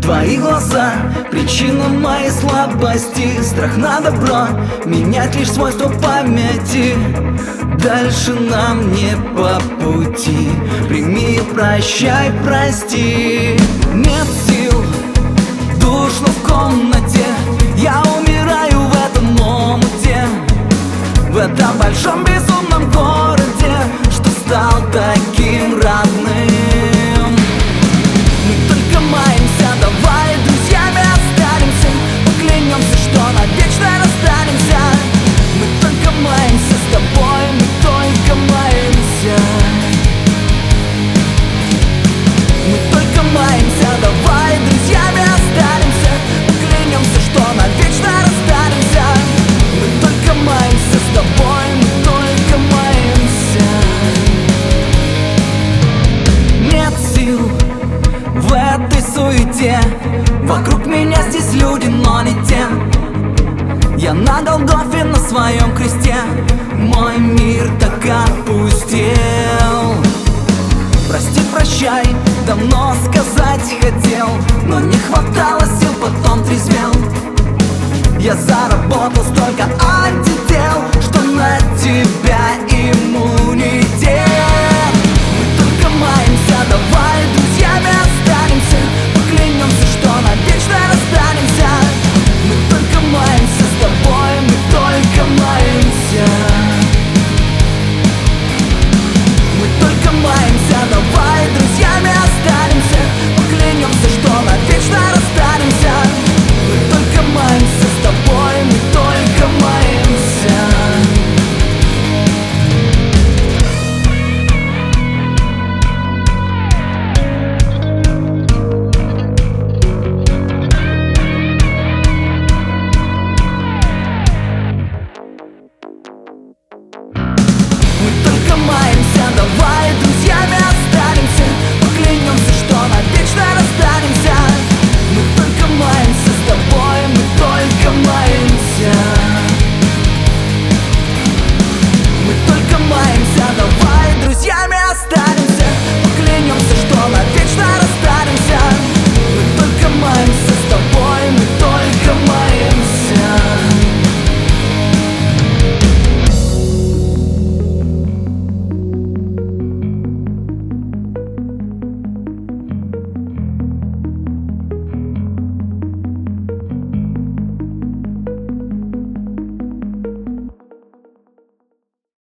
Твои глаза — причина моей слабости. Страх на добро менять лишь свойства памяти. Дальше нам не по пути. Прими, прощай, прости. Нет сил, душно в комнате. Я умираю в этом омуте, в этом большом безумном городе, что стал таким родным. Мы только маемся, давай друзьями останемся. Поклянемся, что навечно расстанемся. Мы только маемся с тобой, мы только маемся. Мы только маемся, давай друзьями останемся. Поклянемся, что навечно расстанемся. Мы только маемся с тобой, мы только маемся. Нет сил в этой суете. Вокруг меня здесь люди, но не те. Я на Голгофе, на своем кресте. Мой мир так опустел. Прости, прощай, давно сказать хотел, но не хватало сил, потом трезвел. Я заработал столько антител, что на тебя иммунитет.